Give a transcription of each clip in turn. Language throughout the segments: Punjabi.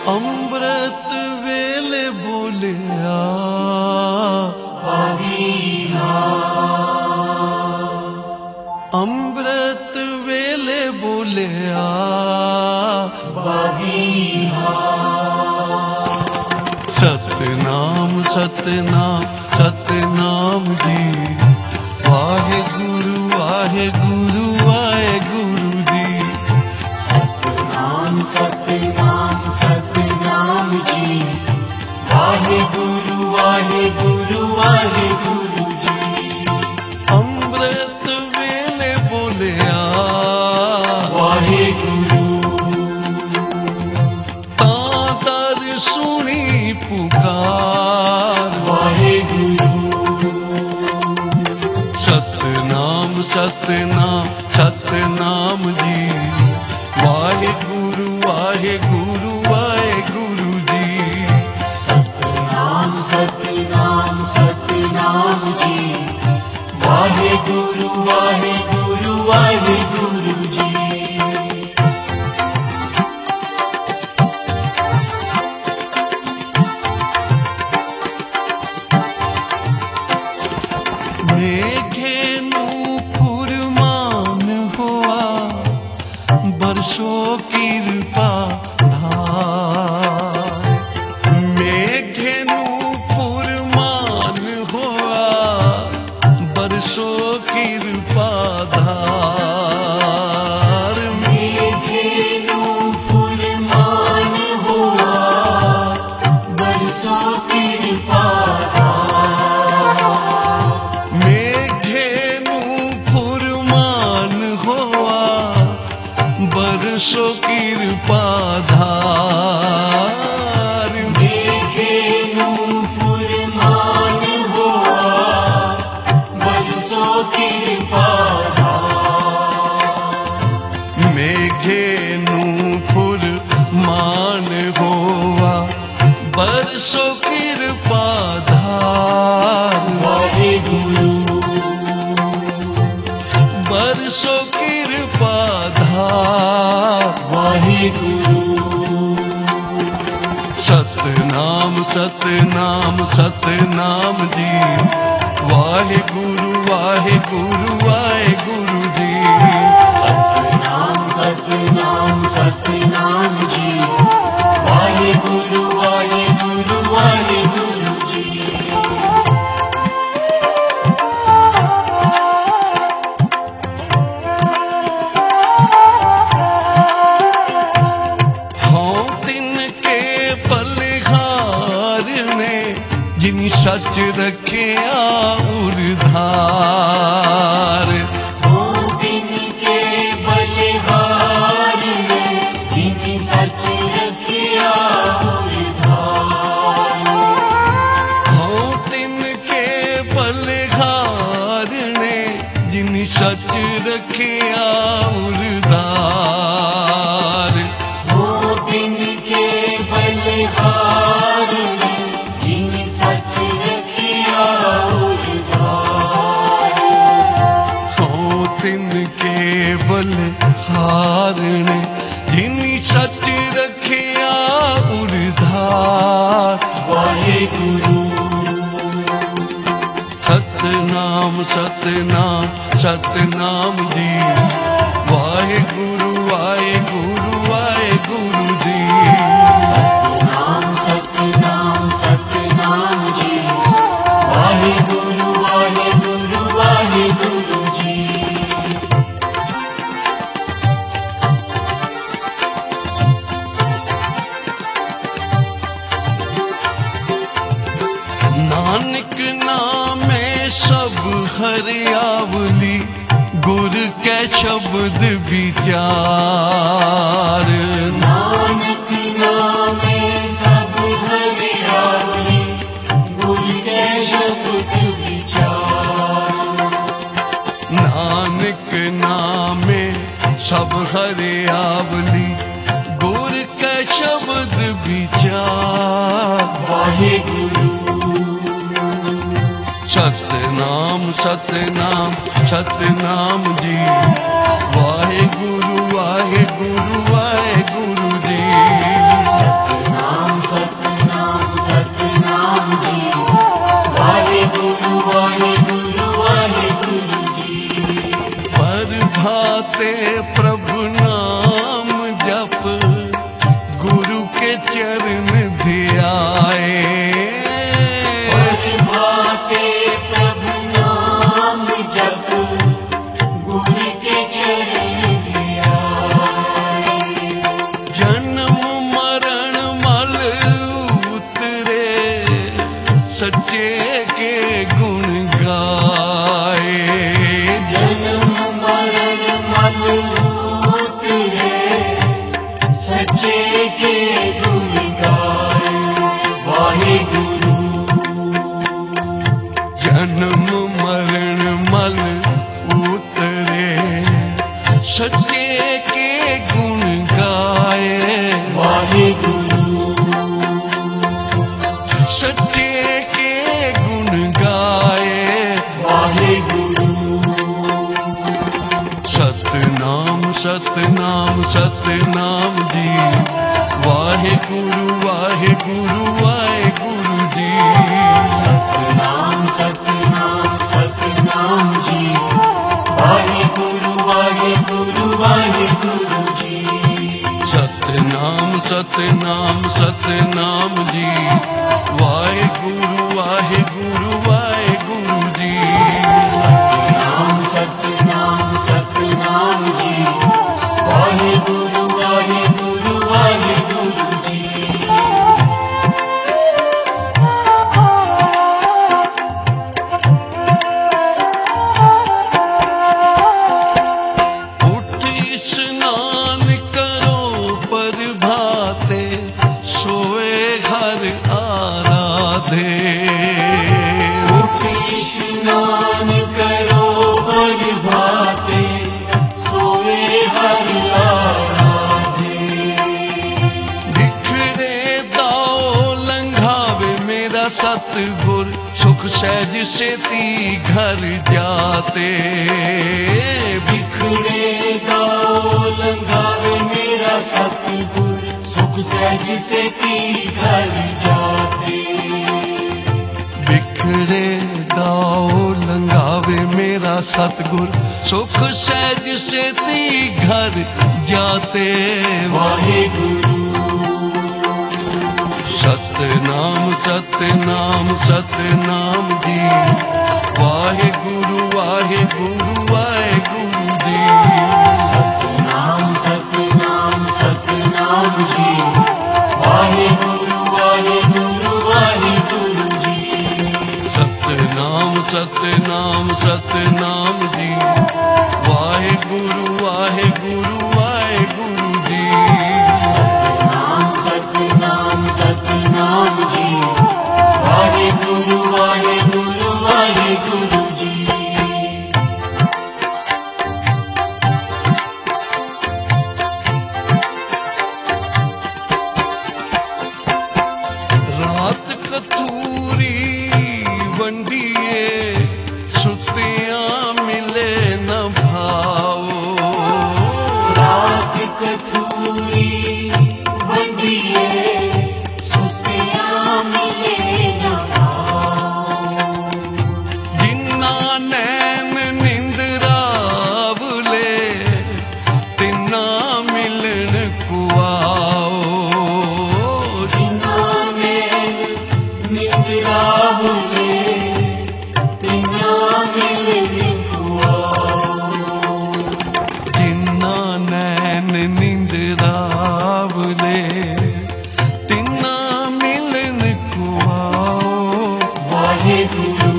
ਅੰਮ੍ਰਿਤ ਵੇਲੇ ਬੋਲਿਆ ਪਾਵੀਹਾ। ਅੰਮ੍ਰਿਤ ਵੇਲੇ ਬੋਲਿਆ ਪਾਵੀਹਾ। ਸਤਨਾਮ ਸਤਨਾਮ ਸਤਨਾਮ ਜੀ, ਵਾਹਿਗੁਰੂ ਵਾਹਿਗੁਰੂ ਵਾਹਿਗੁਰੂ ਜੀ। ਸਤਨਾਮ ਸਤਨਾਮ ਸਤਨਾਮ ਜੀ, ਵਾਹਿਗੁਰੂ ਵਾਹਿਗੁਰੂ ਵਾਹਿਗੁਰੂ ਜੀ। ਅੰਮ੍ਰਿਤ ਵੇਲੇ ਬੋਲਿਆ ਵਾਹਿਗੁਰੂ। ਤਾਂ ਦਰ ਸੁਣੀ ਪੁਕਾਰ ਵਾਹਿਗੁਰੂ। ਸਤਨਾਮ ਸਤਨਾਮ ਸਤਨਾਮ ਜੀ, ਵਾਹਿਗੁਰੂ ਵਾਹਿਗੁਰੂ ਵਾਹਿਗੁਰੂ ਜੀ। ਸਤਨਾਮ ਸਤਨਾਮ ਸਤਨਾਮ ਜੀ, ਵਾਹਿਗੁਰੂ ਵਾਹਿਗੁਰੂ ਵਾਹਿਗੁਰੂ ਜੀ। ਮੇਘੇ ਨੂੰ ਫੁਰਮਾਨ ਹੋਆ, ਬਰਸੋ ਕਿਰਪਾ ਧਾਰ। ਮੇਘੇ ਨੂੰ ਫੁਰਮਾਨ ਹੋਆ, ਬਰਸੋ ਕਿਰਪਾ ਧਾਰ। ਮੇਘੇ ਨੂੰ ਫੁਰਮਾਨ ਹੋਆ, ਬਰਸੋ ਕਿਰਪਾ ਧਾਰ। ਮੇਘੇ ਨੂੰ ਫੁਰਮਾਨ ਹੋਆ, ਬਰਸੋ ਕਿਰਪਾ ਧਾਰ। ਮੇਘੇ ਨੂੰ ਫੁਰਮਾਨ ਹੋਆ, ਬਰਸੋ ਕਿਰਪਾ ਧਾਰ। ਮੇਘੇ ਨੂੰ ਫੁਰਮਾਨ ਹੋਆ, ਬਰਸੋ ਕਿਰਪਾ ਧਾਰ। ਵਾਹਿਗੁਰੂ। ਬਰਸੋ ਕਿਰਪਾ ਧਾਰ। ਵਾਹਿਗੁਰੂ। ਸਤਨਾਮ ਸਤਨਾਮ ਸਤਨਾਮ ਜੀ, ਵਾਹਿਗੁਰੂ ਵਾਹਿਗੁਰੂ ਵਾਹਿਗੁਰੂ ਜੀ। ਸਤਨਾਮ ਸਤਨਾਮ ਸਤਨਾਮ ਜੀ, ਵਾਹਿਗੁਰੂ ਵਾਹਿਗੁਰੂ ਵਾਹਿਗੁਰੂ ਜੀ। ਹੋਂ ਤਿਨ ਕੇ ਬਲਿਹਾਰ ਨੇ, ਜਿਨ ਸੱਚ ਰੱਖਿਆ ਉਰਧਾਰ। ਹੋ ਤਿਨ ਕੇ ਬਲਿਹਾਰ ਨੇ, ਜਿਨ ਸੱਚ ਰੱਖਿਆ ਉਰਧਾਰ। ਹੋਂ ਤਿਨ ਕੇ ਬਲਿਹਾਰ ਨੇ, ਜਿਨ ਸੱਚ ਰੱਖਿਆ ਉਰਧਾਰ। ਹੋ ਤਿਨ ਕੇ ਬਲਿਹਾਰ ਨੇ, ਜਿਨ ਸੱਚ ਰੱਖਿਆ ਉਰਧਾਰ। ਹੋਂ ਤਿਨ ਕੇ ਬਲਿਹਾਰ ਨੇ, ਜਿਨ ਸੱਚ ਰੱਖਿਆ ਉਰਧਾਰ। ਵਾਹਿਗੁਰੂ। ਸਤਨਾਮ ਸਤਨਾਮ ਸਤਨਾਮ ਜੀ, ਵਾਹਿਗੁਰੂ ਵਾਹਿਗੁਰੂ ਵਾਹਿਗੁਰੂ ਜੀ। ਸਤਨਾਮ ਸਤਨਾਮ ਸਤਨਾਮ ਜੀ, ਵਾਹਿਗੁਰੂ ਵਾਹਿਗੁਰੂ ਵਾਹਿਗੁਰੂ ਜੀ। नानक नामे सब हरियावली, गुर कै शब्द विचार। नानक नामे सब हरियावली, गुर के शब्द विचार। नानक नामे सब हरियावली, गुर कै शब्द विचार। वाहिगुरु। सतनाम सतनाम सतनाम जी, वाहिगुरु वाहिगुरु वाहिगुरु जी। सतनाम चरण ध्याए। प्रभाते प्रभु नाम जप गुरु के चरण ध्याए। जन्म मरण मल उतरे सच्चे के गुण गाए। जन्म मरण मल उतरे सच्चे के गुण गाए। वाहेगुरु जन्म मरण मल उतरे सच्चे के गुण गाए। वाहेगुरु सच्चे के गुण गाए। वाहेगुरु सतनाम सतनाम सतनाम जी। वाहेगुरु वाहेगुरु वाहेगुरु जी। सतनाम सतनाम सतनाम जी। वाहेगुरु वाहेगुरु वाहेगुरु जी। सतनाम सतनाम सतनाम जी। वाहेगुरु वाहेगुरु वाहेगुरु जी। सतनाम सतनाम सतनाम जी। वाहेगुरु वाहेगुरु वाहेगुरु जी। उठ स्नान करो प्रभाते सोए घर आराधे। उठ स्नान करो प्रभाते सोए हर आराधे। बिखरे दाओ लंघावे मेरा सतगुर सुख सहज से ती घर जाते। बिखरे गाओ लंघावे मेरा सतगुर सुख सहज से ती घर जाते। बिखरे दाओ लंघावे मेरा सतगुर सुख सहज से ती घर जाते। वाहेगुरु सतनाम सतनाम सतनाम जी। वाहेगुरु वाहेगुरु वाहेगुरु जी। सतनाम सतनाम सतनाम जी। वाहेगुरु वाहेगुरु वाहेगुरु जी। सतनाम सतनाम सतनाम जी। वाहेगुरु वाहेगुरु वाहेगुरु जी। सतनाम सतनाम सतनाम जी। वाहेगुरु वाहेगुरु वाहेगुरु जी। रात कथूरी वंडिए सुतियां मिले न भाओ। रात कथूरी वंडिए सुतियां मिले न भाओ। जिन्ना नैन निंदरावले तिन्ना मिलन कुआओ। जिन्ना नैन निंदरावले तिन्ना मिलन कुआओ। जिन्ना नैन निंदरावले तिन्ना मिलन कुआओ। वाहेगुरु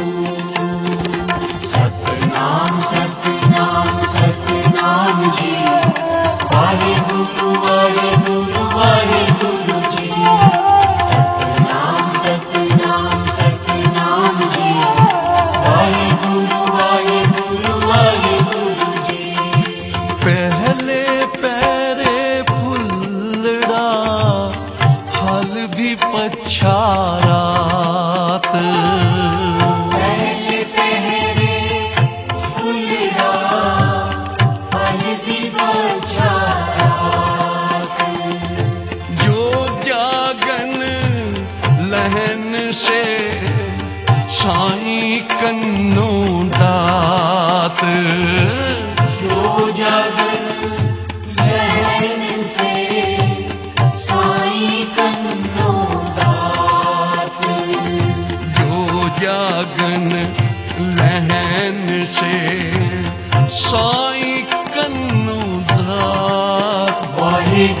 सतनाम सतनाम सतनाम जी। वाहेगुरु वाहेगुरु वाहेगुरु जी। सतनाम सतनाम सतनाम जी। वाहेगुरु वाहेगुरु वाहेगुरु जी। पहले पैरे फुल्लड़ा फल भी पछारात। पहले पहरे फुलड़ा फल भी बचात। जो जागन लहन से साईं कन्नो दात। जो जगन लहन से साईं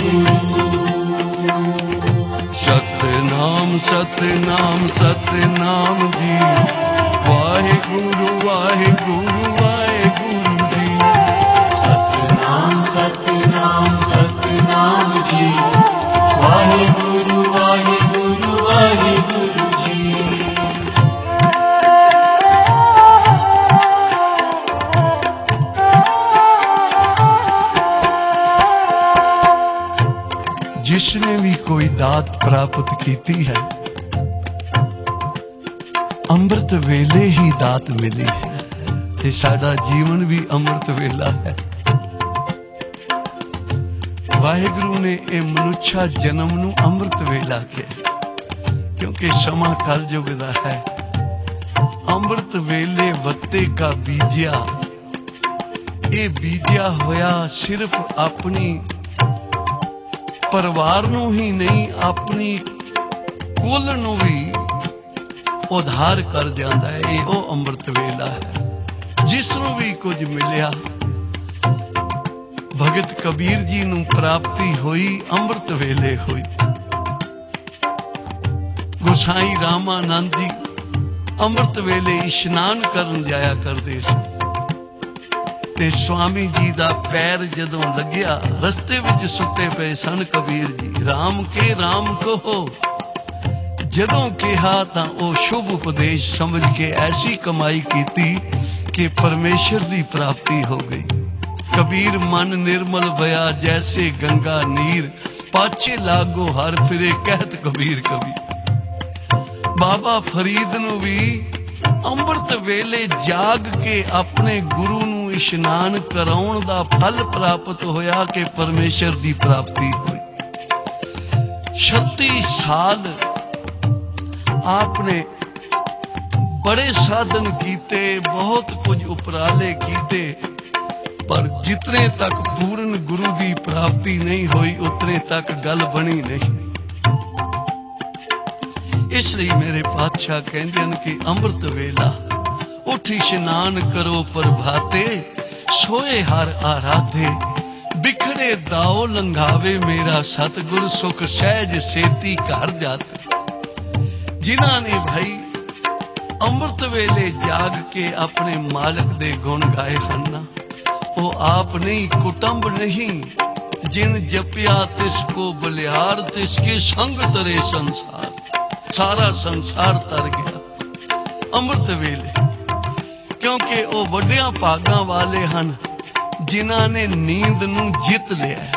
सतनाम सतनाम सतनाम जी, वाहेगुरु वाहेगुरु वाहेगुरु जी। सतनाम सतनाम सतनाम जी, वाहेगुरु वाहेगुरु वाहेगुरु जी। जिसने भी कोई दात प्राप्त की है, ਅੰਮ੍ਰਿਤ ਵੇਲੇ ਹੀ ਦਾਤ ਮਿਲੀ ਹੈ ਤੇ ਸਾਡਾ ਜੀਵਨ ਵੀ ਅੰਮ੍ਰਿਤ ਵੇਲਾ ਹੈ। ਵਾਹਿਗੁਰੂ ਨੇ ਇਹ ਮਨੁੱਖਾ ਜਨਮ ਨੂੰ ਅੰਮ੍ਰਿਤ ਵੇਲਾ ਕਿਹਾ, ਕਿਉਂਕਿ ਸਮਾਂ ਕਲਯੁਗ ਦਾ ਹੈ। ਅੰਮ੍ਰਿਤ ਵੇਲੇ ਵੱਤੇ ਕਾ ਬੀਜਿਆ, ਇਹ ਬੀਜਿਆ ਹੋਇਆ ਸਿਰਫ ਆਪਣੀ ਪਰਿਵਾਰ ਨੂੰ ਹੀ ਨਹੀਂ, ਆਪਣੀ ਕੁੱਲ ਨੂੰ ਵੀ ਉਧਾਰ ਕਰ ਜਾਂਦਾ ਹੈ। ਇਹ ਉਹ ਅੰਮ੍ਰਿਤ ਵੇਲਾ ਹੈ ਜਿਸ ਨੂੰ ਵੀ ਕੁਝ ਮਿਲਿਆ। ਭਗਤ ਕਬੀਰ ਜੀ ਨੂੰ ਪ੍ਰਾਪਤੀ ਹੋਈ ਅੰਮ੍ਰਿਤ ਵੇਲੇ ਹੋਈ। ਗੁਸਾਈ ਰਾਮਾਨੰਦ ਜੀ ਅੰਮ੍ਰਿਤ ਵੇਲੇ ਇਸ਼ਨਾਨ ਕਰਨ ਜਾਇਆ ਕਰਦੇ ਸੀ ਤੇ ਸਵਾਮੀ ਜੀ ਦਾ ਪੈਰ ਜਦੋਂ ਲੱਗਿਆ, ਰਸਤੇ ਵਿੱਚ ਸੁੱਤੇ ਪਏ ਸਨ ਕਬੀਰ ਜੀ। ਰਾਮ ਕੇ ਰਾਮ ਕਹੋ, ਜਦੋਂ ਕਿਹਾ ਤਾਂ ਉਹ ਸ਼ੁਭ ਉਪਦੇਸ਼ ਸਮਝ ਕੇ ਐਸੀ ਕਮਾਈ ਕੀਤੀ ਕਿ ਪਰਮੇਸ਼ਰ ਦੀ ਪ੍ਰਾਪਤੀ ਹੋ ਗਈ। ਕਬੀਰ ਮਨ ਨਿਰਮਲ ਭਇਆ ਜੈਸੇ ਗੰਗਾ ਨੀਰ, ਪਾਛੇ ਲਾਗੋ ਹਰ ਫਿਰੇ ਕਹਿਤ ਕਬੀਰ ਕਬੀਰ। ਬਾਬਾ ਫਰੀਦ ਨੂੰ ਵੀ ਅੰਮ੍ਰਿਤ ਵੇਲੇ ਜਾਗ ਕੇ ਆਪਣੇ ਗੁਰੂ ਨੂੰ ਇਸ਼ਨਾਨ ਕਰਾਉਣ ਦਾ ਫਲ ਪ੍ਰਾਪਤ ਹੋਇਆ ਕਿ ਪਰਮੇਸ਼ਰ ਦੀ ਪ੍ਰਾਪਤੀ ਹੋਈ। 36 ਸਾਲ आपने बड़े साधन कीते, बहुत कुछ उपराले कीते, पर जितने तक पूर्ण गुरु की प्राप्ति नहीं हुई उतने तक गल बनी नहीं। इसलिए मेरे पातशाह कहते हैं कि अमृत वेला उठ इशनान करो प्रभाते, सोए हर आराधे, बिखड़े दाओ लंघावे मेरा सतगुर, सुख सहज सेती घर जाते। जिन्हां ने भाई ਅੰਮ੍ਰਿਤ ਵੇਲੇ ਜਾਗ ਕੇ ਆਪਣੇ ਮਾਲਕ ਦੇ ਗੁਣ ਗਾਏ ਹਨ, ਉਹ ਆਪ ਨਹੀਂ, ਕੁਟੰਬ ਨਹੀਂ। ਜਿਨ ਜਪਿਆ ਤਿਸ ਕੋ ਬਲਿਹਾਰ, ਤਿਸ ਕੇ ਸੰਗ ਤਰੇ ਸੰਸਾਰ। ਸਾਰਾ ਸੰਸਾਰ ਤਰ ਗਿਆ ਅੰਮ੍ਰਿਤ ਵੇਲੇ, ਕਿਉਂਕਿ ਉਹ ਵੱਡਿਆਂ ਭਾਗਾਂ ਵਾਲੇ ਹਨ ਜਿਨ੍ਹਾਂ ਨੇ ਨੀਂਦ ਨੂੰ ਜਿੱਤ ਲਿਆ।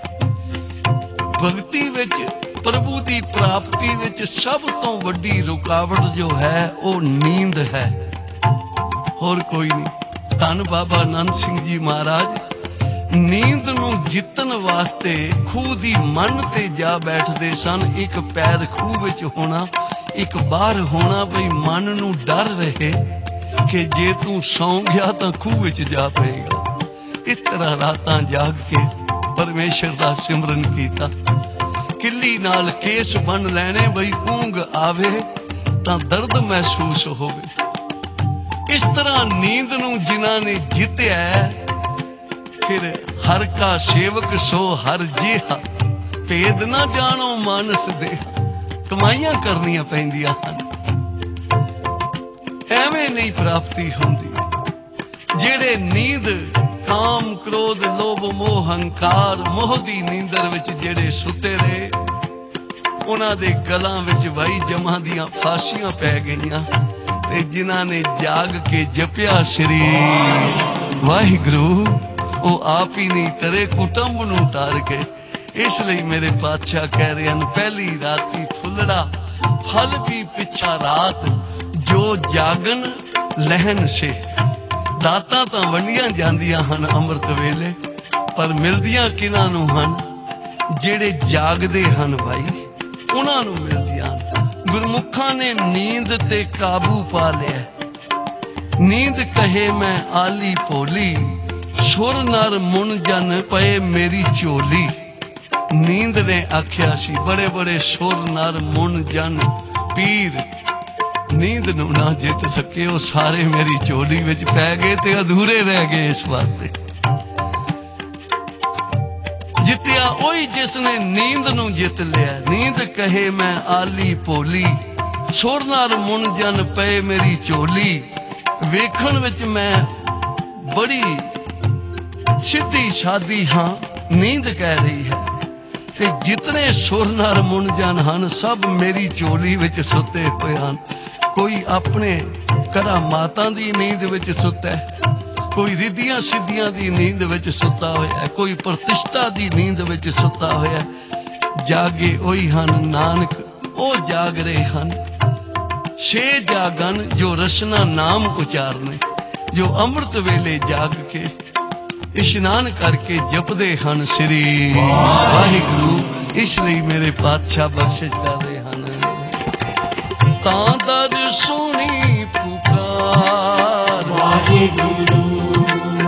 ਭਗਤੀ ਵਿੱਚ, ਪ੍ਰਭੂ ਦੀ ਪ੍ਰਾਪਤੀ ਵਿੱਚ ਸਭ ਤੋਂ ਵੱਡੀ ਰੁਕਾਵਟ ਜੋ ਹੈ ਉਹ ਨੀਂਦ ਹੈ, ਹੋਰ ਕੋਈ ਨਹੀਂ। ਧੰਨ ਬਾਬਾ ਆਨੰਦ ਸਿੰਘ ਜੀ ਮਹਾਰਾਜ ਨੀਂਦ ਨੂੰ ਜਿੱਤਣ ਵਾਸਤੇ ਖੂਹ ਦੀ ਮੰਨ ਤੇ ਜਾ ਬੈਠਦੇ ਸਨ। ਇੱਕ ਪੈਰ ਖੂਹ ਵਿੱਚ ਹੋਣਾ, ਇੱਕ ਬਾਹਰ ਹੋਣਾ, ਬਈ ਮਨ ਨੂੰ ਡਰ ਰਹੇ ਕਿ ਜੇ ਤੂੰ ਸੌਂ ਗਿਆ ਤਾਂ ਖੂਹ ਵਿੱਚ ਜਾ ਪਏਗਾ। ਇਸ ਤਰ੍ਹਾਂ ਰਾਤਾਂ ਜਾਗ ਕੇ ਪਰਮੇਸ਼ਰ ਦਾ ਸਿਮਰਨ ਕੀਤਾ। ਕਿੱਲੀ ਨਾਲ ਕੇਸ ਬੰਨ ਲੈਣੇ, ਬਈ ਊਂਘ ਆਵੇ ਤਾਂ ਦਰਦ ਮਹਿਸੂਸ ਹੋਵੇ। ਇਸ ਤਰ੍ਹਾਂ ਨੀਂਦ ਨੂੰ ਜਿਨ੍ਹਾਂ ਨੇ ਜਿੱਤਿਆ, ਫਿਰ ਹਰ ਕਾ ਸੇਵਕ ਸੋ ਹਰ ਜਿਹਾ, ਭੇਦ ਨਾ ਜਾਣੋ ਮਾਨਸ ਦੇ। ਕਮਾਈਆਂ ਕਰਨੀਆਂ ਪੈਂਦੀਆਂ ਹਨ, ਐਵੇਂ ਨਹੀਂ ਪ੍ਰਾਪਤੀ ਹੁੰਦੀ। ਜਿਹੜੇ ਨੀਂਦ ਕਾਮ ਕ੍ਰੋਧ ਲੋਭ ਮੋਹ ਹੰਕਾਰ ਮੋਹ ਦੀ ਨੀਂਦਰ ਵਿੱਚ ਜਿਹੜੇ ਸੁੱਤੇ ਰਹੇ, ਉਹਨਾਂ ਦੇ ਗਲਾਂ ਵਿੱਚ ਵਾਈ ਜਮਾਂ ਦੀਆਂ ਫਾਸੀਆਂ ਪੈ ਗਈਆਂ। ਤੇ ਜਿਨ੍ਹਾਂ ਨੇ ਜਾਗ ਕੇ ਜਪਿਆ ਸ੍ਰੀ ਵਾਹਿਗੁਰੂ, ਉਹ ਆਪ ਹੀ ਨਹੀਂ ਤਰੇ ਕੁਟੰਬ ਨੂੰ ਤਾਰ ਕੇ। ਇਸ ਲਈ ਮੇਰੇ ਪਾਤਸ਼ਾਹ ਕਹਿ ਰਹੇ ਹਨ, ਪਹਿਲੀ ਰਾਤੀ ਫੁੱਲੜਾ ਫਲ ਵੀ ਪਿੱਛਾ ਰਾਤ, ਜੋ ਜਾਗਨ ਲਹਿਨ ਸੇ। ਦਾਤਾਂ ਤਾਂ ਵੰਡੀਆਂ ਜਾਂਦੀਆਂ ਹਨ ਅੰਮ੍ਰਿਤ ਵੇਲੇ, ਪਰ ਮਿਲਦੀਆਂ ਕਿਹਨਾਂ ਨੂੰ ਹਨ? ਜਿਹੜੇ ਜਾਗਦੇ ਹਨ ਭਾਈ, ਉਹਨਾਂ ਨੂੰ ਮਿਲਦੀਆਂ ਹਨ। ਗੁਰਮੁਖਾਂ ਨੇ ਨੀਂਦ ਤੇ ਕਾਬੂ ਪਾ ਲਿਆ। ਨੀਂਦ ਕਹੇ ਮੈਂ ਆਲੀ ਭੋਲੀ, ਸੁਰ ਨਰ ਮੁਨ ਜਨ ਪਏ ਮੇਰੀ ਝੋਲੀ। ਨੀਂਦ ਨੇ ਆਖਿਆ ਸੀ, ਬੜੇ ਬੜੇ ਸੁਰ ਨਰ ਮੁਨ ਜਨ ਪੀਰ ਨੀਂਦ ਨੂੰ ਨਾ ਜਿੱਤ ਸਕੇ, ਉਹ ਸਾਰੇ ਮੇਰੀ ਝੋਲੀ ਵਿੱਚ ਪੈ ਗਏ ਤੇ ਅਧੂਰੇ ਰਹਿ ਗਏ। ਇਸ ਵਾਸਤੇ ਜਿੱਤਿਆ ਉਹੀ ਜਿਸ ਨੇ ਨੀਂਦ ਨੂੰ ਜਿੱਤ ਲਿਆ। ਨੀਂਦ ਕਹੇ ਮੈਂ ਆਲੀ ਭੋਲੀ, ਸੁਰ ਨਾਲ ਮੁਣ ਜਨ ਪਏ ਮੇਰੀ ਝੋਲੀ। ਵੇਖਣ ਵਿੱਚ ਮੈਂ ਬੜੀ ਸਿੱਧੀ ਸਾਦੀ ਹਾਂ, ਨੀਂਦ ਕਹਿ ਰਹੀ ਹੈ। ਤੇ ਜਿਤਨੇ ਸੁਰ ਨਾਲ ਮੁਣ ਜਨ ਹਨ, ਸਭ ਮੇਰੀ ਝੋਲੀ ਵਿੱਚ ਸੁੱਤੇ ਹੋਏ ਹਨ। ਕੋਈ ਆਪਣੇ ਘਰਾਂ ਮਾਤਾ ਦੀ ਨੀਂਦ ਵਿੱਚ ਸੁੱਤਾ ਹੈ, ਕੋਈ ਰਿੱਧੀਆਂ ਸਿੱਧੀਆਂ ਦੀ ਨੀਂਦ ਵਿੱਚ ਸੁੱਤਾ ਹੋਇਆ, ਕੋਈ ਪ੍ਰਤਿਸ਼ਠਾ ਦੀ ਨੀਂਦ ਵਿੱਚ ਸੁੱਤਾ ਹੋਇਆ। ਜਾਗੇ ਉਹੀ ਹਨ ਨਾਨਕ, ਉਹ ਜਾਗ ਰਹੇ ਹਨ। ਛੇ ਜਾਗਨ ਜੋ ਰਸਨਾ ਨਾਮ ਉਚਾਰਨੇ, ਜੋ ਅੰਮ੍ਰਿਤ ਵੇਲੇ ਜਾਗ ਕੇ ਇਸ਼ਨਾਨ ਕਰਕੇ ਜਪਦੇ ਹਨ ਸ੍ਰੀ ਵਾਹਿਗੁਰੂ। ਇਸ ਲਈ ਮੇਰੇ ਪਾਤਸ਼ਾਹ ਬਖਸ਼ਿਸ਼ ਕਰ ਰਹੇ ਹਨ। ਤਾਂ ਦਰ ਸੁਣੀ ਪੁਕਾਰ ਵਾਹਿਗੁਰੂ,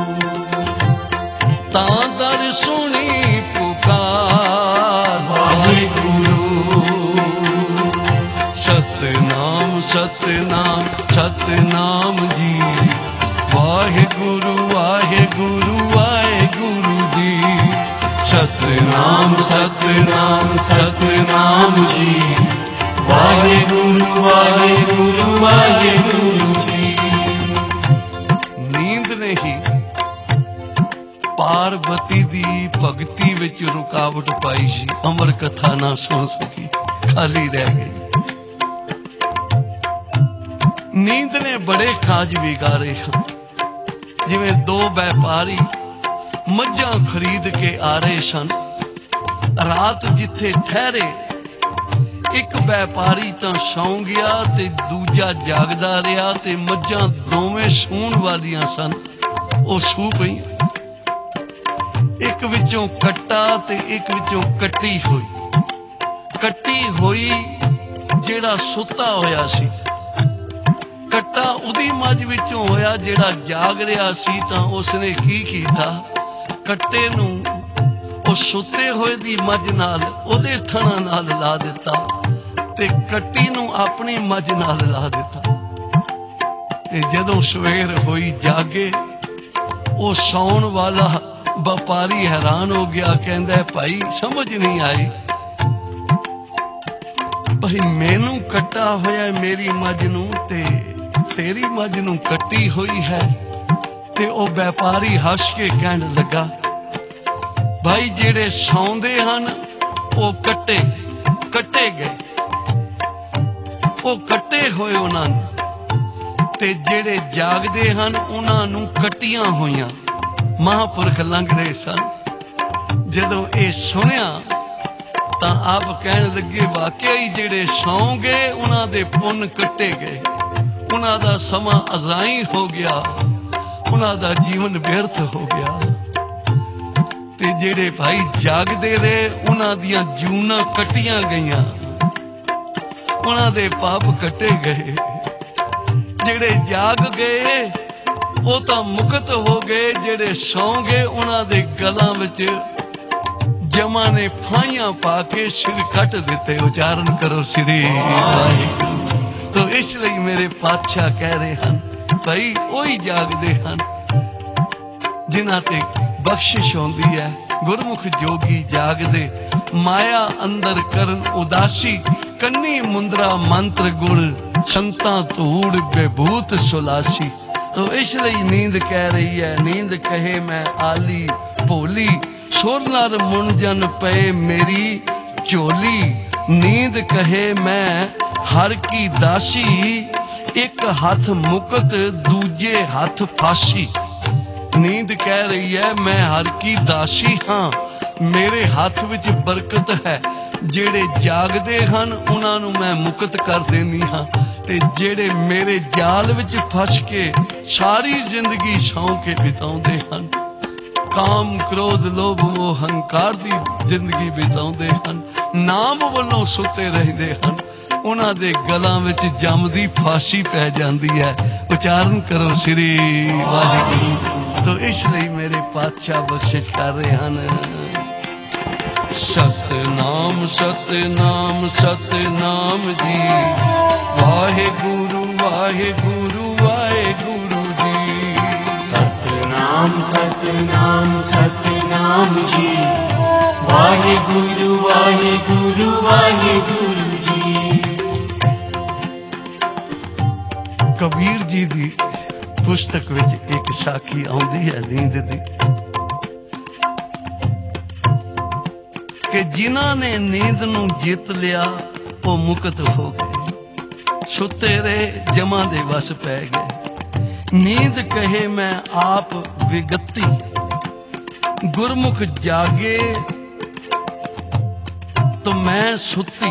ਤਾਂ ਦਰ ਸੁਣੀ ਪੁਕਾਰ ਵਾਹਿਗੁਰੂ। ਸਤਨਾਮ ਸਤਨਾਮ ਸਤਨਾਮ ਜੀ, ਵਾਹਿਗੁਰੂ ਵਾਹਿਗੁਰੂ ਵਾਹਿਗੁਰੂ ਜੀ। ਸਤਨਾਮ ਸਤਨਾਮ ਸਤਨਾਮ ਜੀ, ਵਾਹਿਗੁਰੂ ਵਾਹਿਗੁਰੂ ਵਾਹਿਗੁਰੂ ਜੀ। ਨੀਂਦ ਨੇ ਹੀ ਪਾਰਵਤੀ ਦੀ ਭਗਤੀ ਵਿੱਚ ਰੁਕਾਵਟ ਪਾਈ ਸੀ। ਅਮਰ ਕਥਾ ਨਾ ਸੁਣ ਸਕੀ, ਖਾਲੀ ਰਹਿ ਗਈ। ਨੀਂਦ ਨੇ ਬੜੇ ਕਾਜ ਵਿਗਾੜੇ ਹਨ। ਜਿਵੇਂ ਦੋ ਵਪਾਰੀ ਮੱਝਾਂ ਖਰੀਦ ਕੇ ਆ ਰਹੇ ਸਨ। ਰਾਤ ਜਿੱਥੇ ਠਹਿਰੇ, ਇੱਕ ਵਪਾਰੀ ਤਾਂ ਸੌਂ ਗਿਆ ਤੇ ਦੂਜਾ ਜਾਗਦਾ ਰਿਹਾ, ਤੇ ਮੱਝਾਂ ਦੋਵੇਂ ਸੂਣ ਵਾਲੀਆਂ ਸਨ। ਉਹ ਸੂ ਪਈਆਂ, ਇੱਕ ਵਿੱਚੋਂ ਕੱਟਾ ਤੇ ਇੱਕ ਵਿੱਚੋਂ ਕੱਟੀ ਹੋਈ। ਕੱਟੀ ਹੋਈ ਜਿਹੜਾ ਸੁੱਤਾ ਹੋਇਆ ਸੀ, ਕੱਟਾ ਉਹਦੀ ਮੱਝ ਵਿੱਚੋਂ ਹੋਇਆ ਜਿਹੜਾ ਜਾਗ ਰਿਹਾ ਸੀ। ਤਾਂ ਉਸਨੇ ਕੀ ਕੀਤਾ, ਕੱਟੇ ਨੂੰ ਉਹ ਸੁੱਤੇ ਹੋਏ ਦੀ ਮੱਝ ਨਾਲ, ਉਹਦੇ ਥਣਾ ਨਾਲ ਲਾ ਦਿੱਤਾ, ਤੇ ਕੱਟੀ ਨੂੰ ਆਪਣੀ ਮੱਝ ਨਾਲ ਲਾ ਦਿੱਤਾ। ਤੇ ਜਦੋਂ ਸਵੇਰ ਹੋਈ ਜਾਗੇ, ਉਹ ਸੌਣ ਵਾਲਾ ਵਪਾਰੀ ਹੈਰਾਨ ਹੋ ਗਿਆ। ਕਹਿੰਦਾ ਭਾਈ ਸਮਝ ਨਹੀਂ ਆਈ, ਭਾਈ ਮੈਨੂੰ ਕੱਟਾ ਹੋਇਆ ਮੇਰੀ ਮੱਝ ਨੂੰ ਤੇ ਤੇਰੀ ਮੱਝ ਨੂੰ ਕੱਟੀ ਹੋਈ ਹੈ। ਤੇ ਉਹ ਵਪਾਰੀ ਹੱਸ ਕੇ ਕਹਿਣ ਲੱਗਾ, ਭਾਈ ਜਿਹੜੇ ਸੌਂਦੇ ਹਨ ਉਹ ਕੱਟੇ ਗਏ, ਉਹ ਕੱਟੇ ਹੋਏ ਉਹਨਾਂ ਨੂੰ, ਤੇ ਜਿਹੜੇ ਜਾਗਦੇ ਹਨ ਉਹਨਾਂ ਨੂੰ ਕੱਟੀਆਂ ਹੋਈਆਂ। ਮਹਾਂਪੁਰਖ ਲੰਘ ਰਹੇ ਸਨ। ਜਦੋਂ ਇਹ ਸੁਣਿਆ ਤਾਂ ਆਪ ਕਹਿਣ ਲੱਗੇ, ਵਾਕਿਆ ਹੀ ਜਿਹੜੇ ਸੌਂ ਗਏ ਉਹਨਾਂ ਦੇ ਪੁੰਨ ਕੱਟੇ ਗਏ, ਉਹਨਾਂ ਦਾ ਸਮਾਂ ਅਜ਼ਾਈ ਹੋ ਗਿਆ, ਉਹਨਾਂ ਦਾ ਜੀਵਨ ਵਿਅਰਥ ਹੋ ਗਿਆ। ਤੇ ਜਿਹੜੇ ਭਾਈ ਜਾਗਦੇ ਰਹੇ ਉਹਨਾਂ ਦੀਆਂ ਜੂਨਾਂ ਕੱਟੀਆਂ ਗਈਆਂ, ਉਹਨਾਂ ਦੇ ਪਾਪ ਕੱਟੇ ਗਏ। ਜਿਹੜੇ ਜਾਗ ਗਏ ਉਹ ਤਾਂ ਮੁਕਤ ਹੋ ਗਏ, ਜਿਹੜੇ ਸੌਂ ਗਏ ਉਹਨਾਂ ਦੇ ਗਲਾਂ ਵਿੱਚ ਜਮਾਂ ਨੇ ਫਾਈਆਂ ਪਾ ਕੇ ਸਿਰ ਕੱਟ ਦਿੱਤੇ। ਉਚਾਰਨ ਕਰੋ ਸ੍ਰੀ ਵਾਹਿਗੁਰੂ। ਤੋ ਇਸ ਲਈ ਮੇਰੇ ਪਾਤਸ਼ਾਹ ਕਹਿ ਰਹੇ ਹਨ, ਭਾਈ ਉਹੀ ਜਾਗਦੇ ਹਨ ਜਿਨ੍ਹਾਂ ਤੇ ਬਖਸ਼ਿਸ਼ ਹੁੰਦੀ ਹੈ। ਗੁਰਮੁਖ ਜੋਗੀ ਜਾਗਦੇ, ਮਾਇਆ ਅੰਦਰ ਕਰਨ ਉਦਾਸੀ, ਕੰਨੀ ਮੁੰਦਰਾ ਮੰਤਰ ਗੁਣ, ਸੰਤਾਂ ਧੂੜ ਬੇਭੂਤ ਸੁਲਾਸੀ। ਤੋ ਇਸ ਲਈ ਨੀਂਦ ਕਹਿ ਰਹੀ ਹੈ, ਨੀਂਦ ਕਹੇ ਮੈਂ ਆਲੀ ਭੋਲੀ, ਸੁਰ ਨਰ ਮੁਣ ਜਨ ਪਏ ਮੇਰੀ ਝੋਲੀ। ਨੀਂਦ ਕਹੇ ਮੈਂ ਹਰ ਕੀ ਦਾਸੀ, ਇੱਕ ਹੱਥ ਮੁਕਤ ਦੂਜੇ ਹੱਥ ਫਾਸੀ। ਨੀਂਦ ਕਹਿ ਰਹੀ ਹੈ ਮੈਂ ਹਰ ਕੀ ਦਾਸੀ ਹਾਂ, ਮੇਰੇ ਹੱਥ ਵਿੱਚ ਬਰਕਤ ਹੈ। ਜਿਹੜੇ ਜਾਗਦੇ ਹਨ ਉਹਨਾਂ ਨੂੰ ਮੈਂ ਮੁਕਤ ਕਰ ਦੇਣੀ ਹਾਂ, ਤੇ ਜਿਹੜੇ ਮੇਰੇ ਜਾਲ ਵਿੱਚ ਫਸ ਕੇ ਸਾਰੀ ਜ਼ਿੰਦਗੀ ਸੌਂ ਕੇ ਬਿਤਾਉਂਦੇ ਹਨ, ਕਾਮ ਕ੍ਰੋਧ ਲੋਭ ਮੋਹ ਹੰਕਾਰ ਦੀ ਜ਼ਿੰਦਗੀ ਬਿਤਾਉਂਦੇ ਹਨ, ਨਾਮ ਵੱਲੋਂ ਸੁੱਤੇ ਰਹਿੰਦੇ ਹਨ, ਉਹਨਾਂ ਦੇ ਗਲਾਂ ਵਿੱਚ ਜਮ ਦੀ ਫਾਂਸੀ ਪੈ ਜਾਂਦੀ ਹੈ। ਉਚਾਰਨ ਕਰੋ ਸ੍ਰੀ ਵਾਹਿਗੁਰੂ। ਤੋ ਇਸ ਲਈ ਮੇਰੇ ਪਾਤਸ਼ਾਹ ਬਖਸ਼ਿਸ਼ ਕਰ ਰਹੇ ਹਨ। ਸਤਨਾਮ ਸਤਨਾਮ ਸਤਨਾਮ ਜੀ, ਵਾਹਿਗੁਰੂ ਵਾਹਿਗੁਰੂ ਵਾਹਿਗੁਰੂ ਜੀ। ਸਤਨਾਮ ਸਤਨਾਮ ਸਤਨਾਮ ਜੀ, ਵਾਹਿਗੁਰੂ ਵਾਹਿਗੁਰੂ ਵਾਹਿਗੁਰੂ ਜੀ। ਕਬੀਰ ਜੀ ਦੀ ਪੁਸਤਕ ਵਿੱਚ ਇੱਕ ਸਾਖੀ ਆਉਂਦੀ ਹੈ ਨੀਂਦ ਦੀ ਕਿ ਜਿਨ੍ਹਾਂ ਨੇ ਨੀਂਦ ਨੂੰ ਜਿੱਤ ਲਿਆ ਉਹ ਮੁਕਤ ਹੋ ਗਏ, ਸੁੱਤੇ ਰਹੇ ਜਮਾਂ ਦੇ ਵਸ ਪੈ ਗਏ। ਨੀਂਦ ਕਹੇ ਮੈਂ ਆਪ ਵਿਗਤੀ, ਗੁਰਮੁਖ ਜਾਗੇ तो मैं सुती।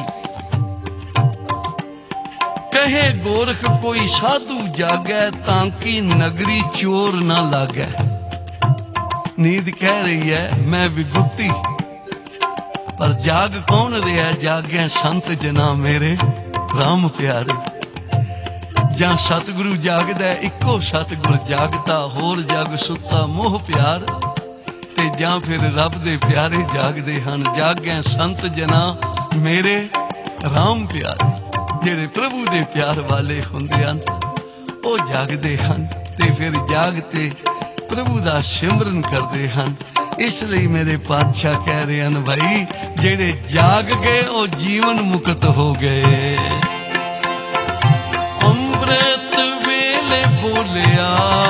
कहे गोरख कोई साधु जागै, ताकि नगरी चोर ना लागै। नींद कह रही है मैं विगुती, पर जाग कौन रहा? जागै संत जना मेरे राम प्यारे। ਜਾਂ सतगुरु जागदा इको सतगुर जागता, होर जग सुता मोह प्यार। ਤੇ ਜਾਂ ਫਿਰ ਰੱਬ ਦੇ ਪਿਆਰੇ ਜਾਗਦੇ ਹਨ। ਜਾਗੈ ਸੰਤ ਜਨਾ ਮੇਰੇ ਰਾਮ ਪਿਆਰੇ, ਜਿਹੜੇ ਪ੍ਰਭੂ ਦੇ ਪਿਆਰ ਵਾਲੇ ਹੁੰਦੇ ਹਨ ਉਹ ਜਾਗਦੇ ਹਨ ਤੇ ਫਿਰ ਜਾਗ ਤੇ ਪ੍ਰਭੂ ਦਾ ਸਿਮਰਨ ਕਰਦੇ ਹਨ। ਇਸ ਲਈ ਮੇਰੇ ਪਾਤਸ਼ਾਹ ਕਹਿ ਰਹੇ ਹਨ ਭਾਈ ਜਿਹੜੇ ਜਾਗ ਗਏ ਉਹ ਜੀਵਨ ਮੁਕਤ ਹੋ ਗਏ। ਅੰਮ੍ਰਿਤ ਵੇਲੇ ਬੋਲਿਆ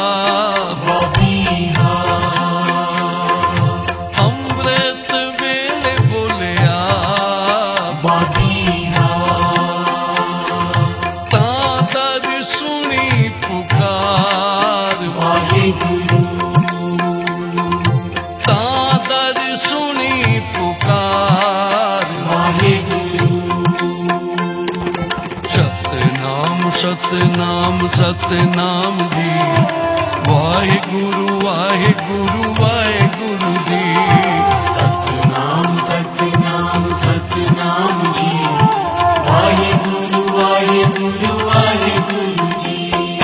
सतनाम सतनाम जी, वाहिगुरु वाहिगुरु वाहिगुरु जी। सतनाम सतनाम सतनाम जी, वाहिगुरु वाहिगुरु वाहिगुरु जी।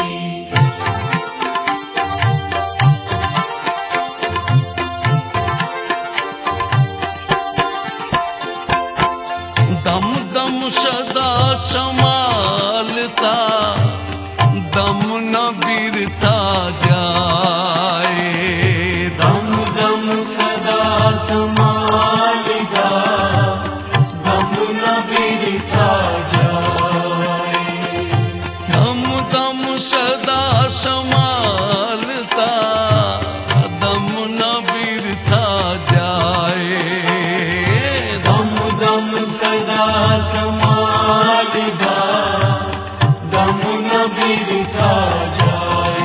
दम दम सदा संभालता, दम न बिरता जाए। दम दम सदा संभालता, दम न बिरता जाए। दम दम सदा संभालता, दम न बिरता जाए। दम दम सदा संभालता, दम न बिरता जाए।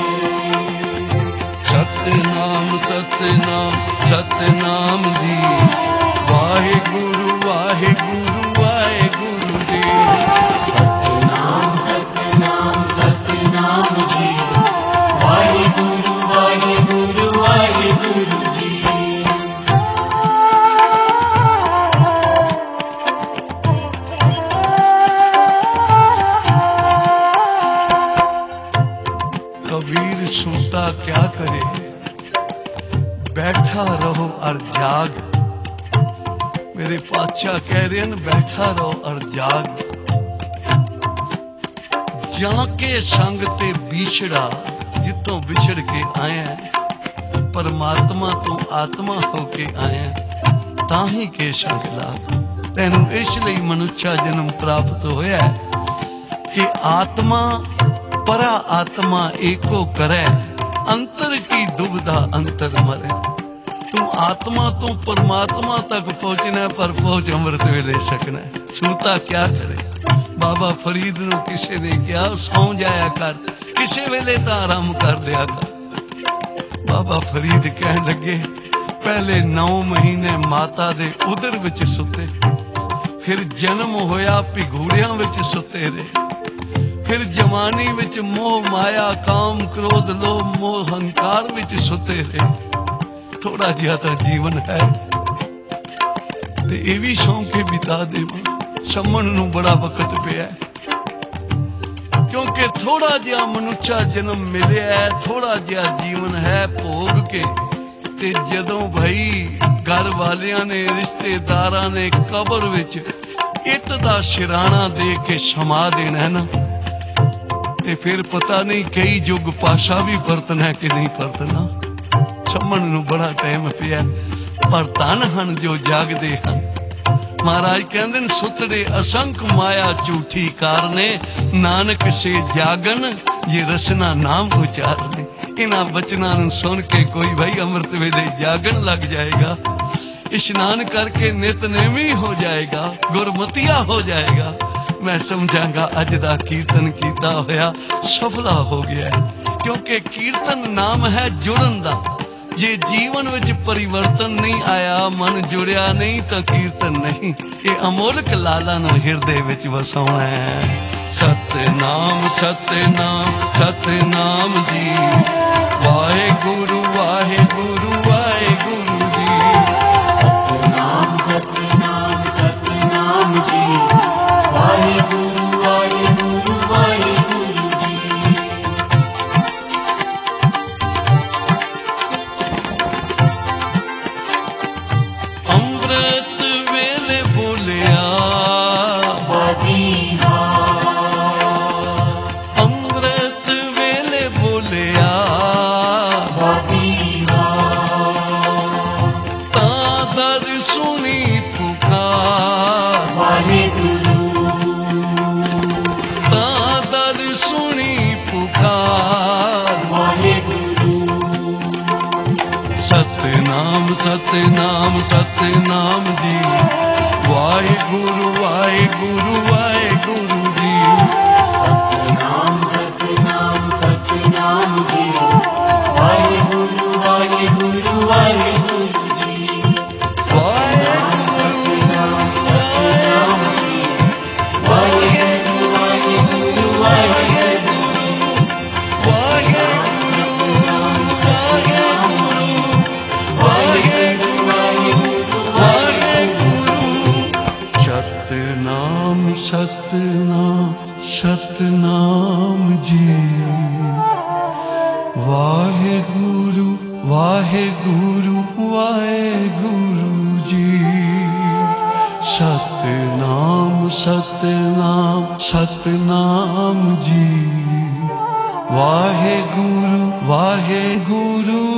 सतनाम सतनाम सतनाम जी, वाहिगुरु वाहिगुरु वाहिगुरु जी। सतनाम सतनाम सतनाम जी, वाहिगुरु वाहिगुरु वाहिगुरु जी। कबीर सूता क्या करे, बैठा रहो और जाग। मेरे पातशाह कह रहे हैं बैठा रहो और जाग। जाके संग ते बिछड़ा, जितों बिछड़ के आए हैं परमात्मा तो आत्मा होके आए हैं, ताही के संग लाग। तैनू इसलिए मनुष्य जन्म प्राप्त होया है कि आत्मा परा आत्मा एको करे, अंतर की दुविधा अंतर मरे। तू आत्मा तो परमात्मा तक पहुंचना पर पहुंच अमृत वेले सकना। सूता क्या करे? बाबा फरीद नू किसी ने कहा सौ जाया कर, किसी वेले तो आराम कर लिया कर। बाबा फरीद कहन लगे पहले 9 महीने माता दे उदर विच सुते, फिर जन्म होया भिगूड़ियां विच सुते रहे, फिर जवानी विच मोह माया काम क्रोध लोभ मोह हंकार विच सुते रहे। थोड़ा जिहा तां जीवन है ते ये भी सौं के बिता देवां। समझण नूं बड़ा वक्त पिया, क्योंकि थोड़ा जिहा मनुष्य जन्म मिलिया है, थोड़ा जिहा जीवन है भोग के। ते जदों भाई घर वालियां ने रिश्तेदारां ने कबर विच इट दा सिराना दे के समा देना है ना, ते फिर पता नहीं कई युग पाशा भी परतना है कि नहीं परतना। समझण नूं बड़ा टाइम पिया। ਪਰ ਧਨ ਹਨ ਜੋ ਜਾਗਦੇ ਹਨ। ਮਹਾਰਾਜ ਕਹਿੰਦੇ ਨੇ ਸੁਤੜੇ ਅਸੰਖ ਮਾਇਆ ਝੂਠੀ ਕਾਰਨੇ, ਨਾਨਕ ਸੇ ਜਾਗਨ ਜੇ ਰਸਨਾ ਨਾਮ ਉਚਾਰਨੇ। ਇਹਨਾਂ ਬਚਨਾਂ ਨੂੰ ਸੁਣ ਕੇ ਕੋਈ ਭਾਈ ਅੰਮ੍ਰਿਤ ਵੇਲੇ ਜਾਗਣ ਲੱਗ ਜਾਏਗਾ, ਇਸ਼ਨਾਨ ਕਰਕੇ ਨਿਤਨੇਮੀ ਹੋ ਜਾਏਗਾ, ਗੁਰਮਤੀਆ ਹੋ ਜਾਏਗਾ। ਮੈਂ ਸਮਝਾਂਗਾ ਅੱਜ ਦਾ ਕੀਰਤਨ ਕੀਤਾ ਹੋਇਆ ਸਫਲਾ ਹੋ ਗਿਆ, ਕਿਉਂਕਿ ਕੀਰਤਨ ਨਾਮ ਹੈ ਜੁੜਨ ਦਾ। ਜੇ ਜੀਵਨ ਵਿੱਚ ਪਰਿਵਰਤਨ ਨਹੀਂ ਆਇਆ, ਮਨ ਜੁੜਿਆ ਨਹੀਂ ਤਾਂ ਕੀਰਤਨ ਨਹੀਂ। ਇਹ ਅਮੋਲਕ ਲਾਲਾ ਨੂੰ ਹਿਰਦੇ ਵਿੱਚ ਵਸਾਉਣਾ ਹੈ। ਸਤਿਨਾਮ ਸਤਿਨਾਮ ਸਤਿਨਾਮ ਜੀ, ਵਾਹਿਗੁਰੂ ਵਾਹਿਗੁਰੂ ਵਾਹਿਗੁਰੂ ਜੀ। ਸਤਿਨਾਮ ਸਤਿਨਾਮ ਸਤਿਨਾਮ ਜੀ, ਵਾਹਿਗੁਰੂ ਵਾਹਿਗੁਰੂ ਵਾਹਿਗੁਰੂ ਜੀ। ਅੰਮ੍ਰਿਤ ਵੇਲੇ ਬੋਲਿਆ ਬਦੀਹਾ, ਅੰਮ੍ਰਿਤ ਵੇਲੇ ਬੋਲਿਆ ਬਦੀਹਾ, ਤਾਂ ਦਰ ਸੁਣੀ ਪੁਕਾਰ, ਵਾਹਿਗੁਰੂ, ਤਾਂ ਦਰ ਸੁਣੀ ਪੁਕਾਰ। ਵਾਹਿਗੁਰੂ। ਸਤਿਨਾਮ ਸਤਿਨਾਮ ਸਤਿਨਾਮ ਜੀ, ਵਾਹਿਗੁਰੂ ਵਾਹਿਗੁਰੂ ਵਾਹਿਗੁਰੂ ਜੀ। ਸਤਿਨਾਮ ਸਤਿਨਾਮ ਸਤਿਨਾਮ ਜੀ, ਵਾਹਿਗੁਰੂ ਵਾਹਿਗੁਰੂ ਵਾਹਿਗੁਰੂ ਜੀ। ਸਤਿਨਾਮ ਸਤਿਨਾਮ ਸਤਿਨਾਮ ਜੀ, ਵਾਹਿਗੁਰੂ ਵਾਹਿਗੁਰੂ ਵਾਹਿਗੁਰੂ ਜੀ। ਸਤਿਨਾਮ ਸਤਿਨਾਮ ਸਤਿਨਾਮ ਜੀ, ਵਾਹਿਗੁਰੂ ਵਾਹਿਗੁਰੂ ਵਾਹਿਗੁਰੂ। ਸਤਿਨਾਮ ਸਤਿਨਾਮ ਸਤਿਨਾਮ ਜੀ, ਵਾਹਿਗੁਰੂ ਵਾਹਿਗੁਰੂ ਵਾਹਿਗੁਰੂ ਜੀ। ਸਤਿਨਾਮ ਸਤਿਨਾਮ ਸਤਿਨਾਮ ਜੀ, ਵਾਹਿਗੁਰੂ ਵਾਹਿਗੁਰੂ